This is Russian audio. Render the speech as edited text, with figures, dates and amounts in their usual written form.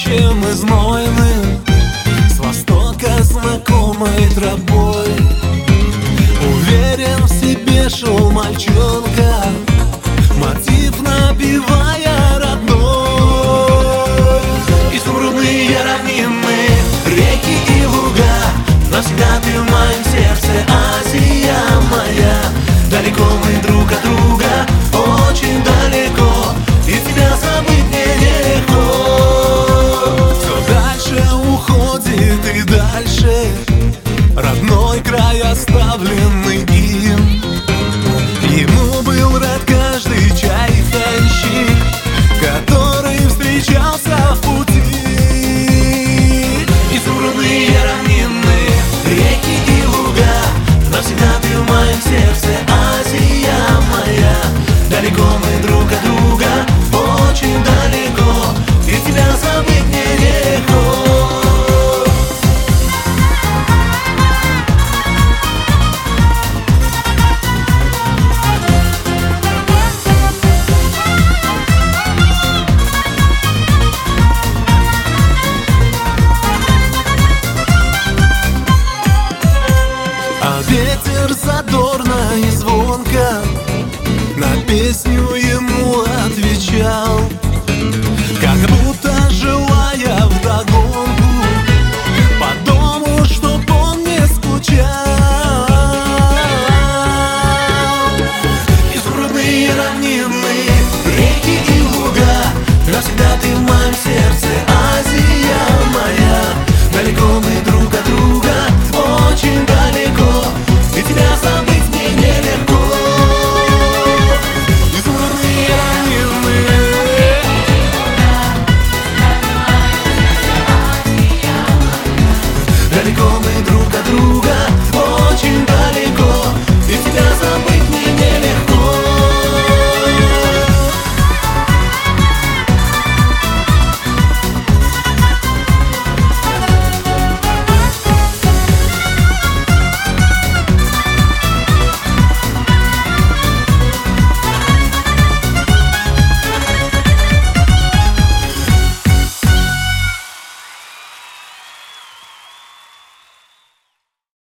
ночам и знойным, с востока знакомой тропой. Уверен в себе шел мальчонка, мотив напевая родной. Изумрудные равнины, реки и луга, навсегда ты в моем сердце, Азия моя. Далеко мы друг от друга, очень далеко, и тебя забыть мне нелегко. Все дальше уходит и дальше родной край, оставленный им. Ему был рад каждый чайфенщик, который встречался в пути. Изумрудные равнины, реки и луга, навсегда ты в моем сердце, Азия моя. Далеко мы друг от друга, очень далеко, и тебя забыть мне легко. А ветер задорно и звонко на песню ему отвечал, как будто желая вдогонку по дому, чтоб он не скучал. Изумрудные равнины,